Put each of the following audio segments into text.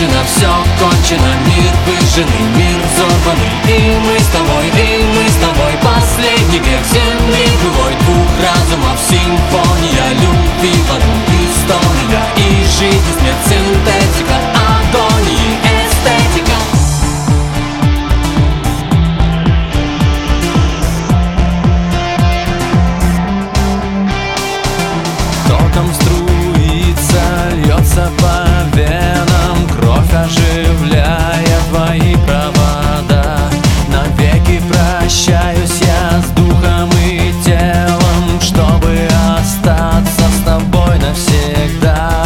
кончено, все кончено. Мир выжженный, мир взорванный. И мы с тобой последний век земли былой. Двух разумов симфония, любви в аду. История и жизнь, смерть, синтетика, агонии, эстетика. Током струится, льется по венам, кровь оживляя твои провода. Навеки прощаюсь я с духом и телом, чтобы остаться с тобой навсегда.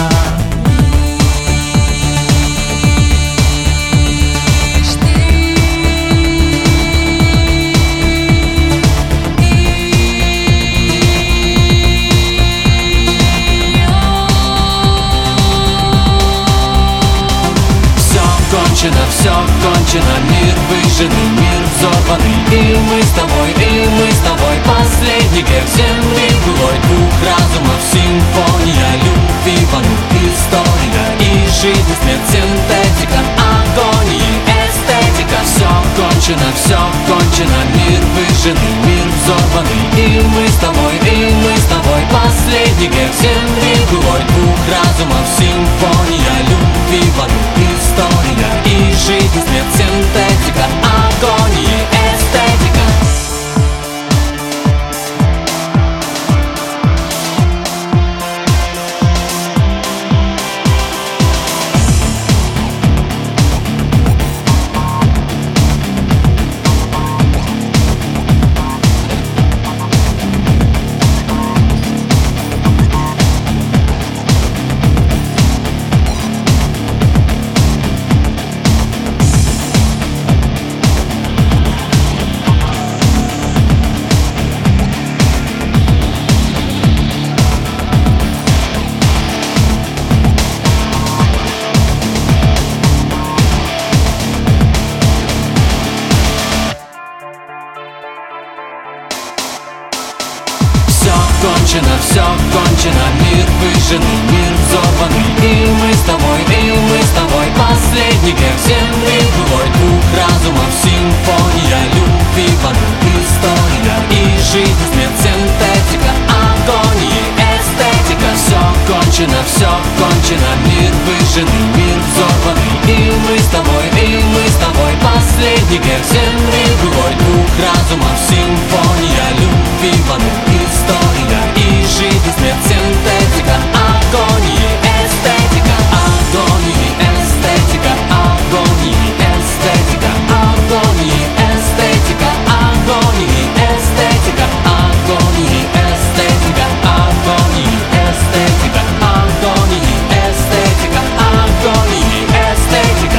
Все кончено, мир выжженный, мир взорванный. И мы с тобой последний век земли былой. Двух разумов симфония, любви в аду. История и жизнь, смерть, синтетика, агонии, эстетика. Все кончено, мир выжженный, мир взорванный. И мы с тобой последний век земли былой. Двух разумов симфония, любви в аду. История и жизнь, смерть, синтетика, агонии, эстетика. Все кончено, мир выжженный, мир взорванный. И мы с тобой последний век земли былой. Двух разумов симфония, любви в аду. История и жизнь, смерть, синтетика, агонии, эстетика. Все кончено, мир выжженный, мир взорванный. И мы с тобой последний век земли былой. Двух разумов симфония, любви в аду. История и жизнь, смерть, синтетика, агонии, эстетика, агонии, эстетика, агонии, эстетика, агонии, эстетика, агонии, эстетика, агонии, эстетика, агонии, эстетика, агонии, эстетика, агонии, эстетика.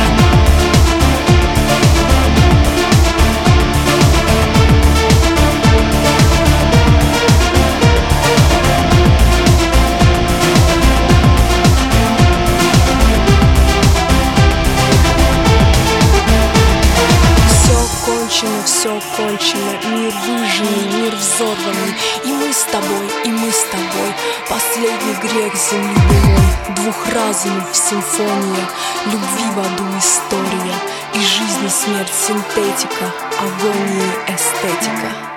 Все кончено, мир выжженный, мир взорванный. И мы с тобой последний грех земли былой. Двух разумов симфония, любви в аду история. И жизнь и смерть синтетика, агонии, эстетика.